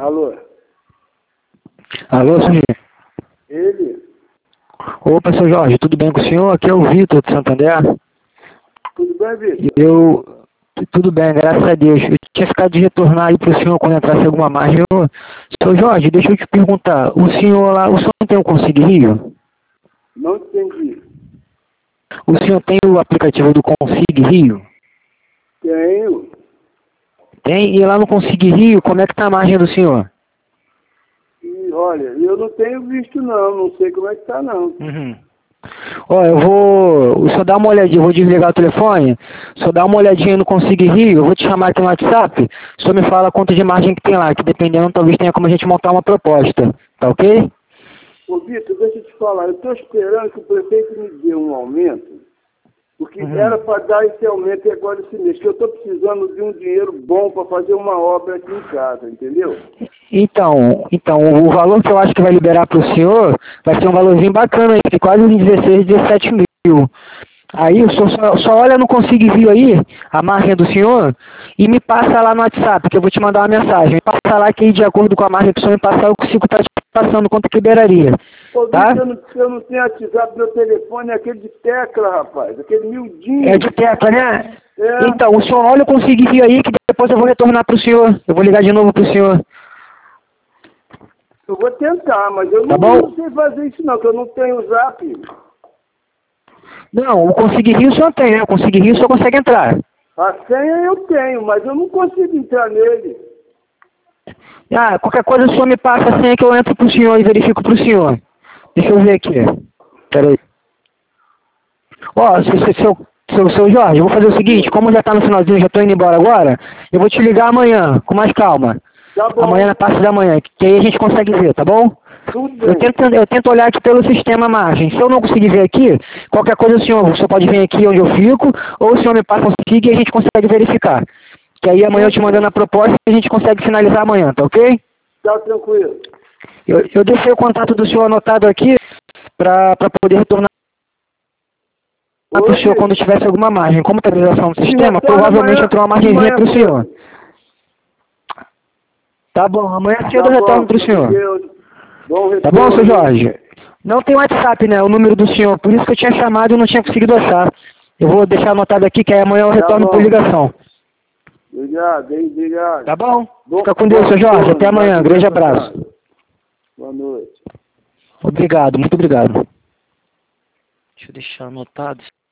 Alô? Alô, senhor? Ele? Opa, seu Jorge, tudo bem com o senhor? Aqui é o Vitor de Santander. Tudo bem, Vitor? Tudo bem, graças a Deus. Eu tinha ficado de retornar aí pro senhor quando entrasse alguma margem. Seu Jorge, deixa eu te perguntar, o senhor não tem o Consig Rio? Não entendi. O senhor tem o aplicativo do Consig Rio? Tenho. Tem? E lá no Consig Rio, como é que tá a margem do senhor? E olha, eu não tenho visto não sei como é que tá não. Uhum. Ó, o senhor dá uma olhadinha, eu vou desligar o telefone, o senhor dá uma olhadinha no Consig Rio, eu vou te chamar aqui no WhatsApp, o senhor me fala quanto de margem que tem lá, que dependendo talvez tenha como a gente montar uma proposta, tá ok? Ô Vitor, deixa eu te falar, eu estou esperando que o prefeito me dê um aumento, porque era para dar esse aumento agora esse mês, que eu estou precisando de um dinheiro bom para fazer uma obra aqui em casa, entendeu? Então, o valor que eu acho que vai liberar para o senhor vai ser um valorzinho bacana aí, de quase 16, 17 mil. Aí o senhor só olha no Consig Rio aí, a margem do senhor, e me passa lá no WhatsApp, que eu vou te mandar uma mensagem. Me passa lá que aí, de acordo com a margem que o senhor me passar, eu consigo estar te passando quanto que liberaria. Ô Tá? Vitor, eu não tenho WhatsApp, meu telefone é aquele de tecla, rapaz, aquele miudinho. É de tecla, né? É. Então, o senhor olha o Consig Rio aí, que depois eu vou retornar para o senhor. Eu vou ligar de novo para o senhor. Eu vou tentar, mas eu Tá não bom? sei fazer isso não, que eu não tenho Zap. Não, o Consig Rio o senhor tem, né? O Consig Rio o senhor consegue entrar. A senha eu tenho, mas eu não consigo entrar nele. Ah, qualquer coisa o senhor me passa a senha que eu entro pro senhor e verifico pro senhor. Deixa eu ver aqui. Pera aí. Ó, seu Jorge, eu vou fazer o seguinte, como já tá no finalzinho, já tô indo embora agora, eu vou te ligar amanhã, com mais calma. Tá bom. Amanhã na parte da manhã, que aí a gente consegue ver, tá bom? Tudo bem. Eu tento olhar aqui pelo sistema margem. Se eu não conseguir ver aqui, qualquer coisa o senhor pode vir aqui onde eu fico, ou o senhor me passa um SIG e a gente consegue verificar. Que aí amanhã eu te mandando a proposta e a gente consegue finalizar amanhã, tá ok? Tá tranquilo. Eu deixei o contato do senhor anotado aqui para poder retornar para o senhor quando tivesse alguma margem. Como está a atualização do sistema, provavelmente entrou uma margenzinha para o senhor. Tá bom, amanhã cedo eu retorno para o senhor. Tá bom, seu Jorge? Não tem WhatsApp, né? O número do senhor. Por isso que eu tinha chamado e não tinha conseguido achar. Eu vou deixar anotado aqui que aí amanhã eu retorno por ligação. Obrigado. Tá bom? Fica com Deus, seu Jorge. Até amanhã. Grande abraço. Boa noite. Obrigado, muito obrigado. Deixa eu deixar anotado.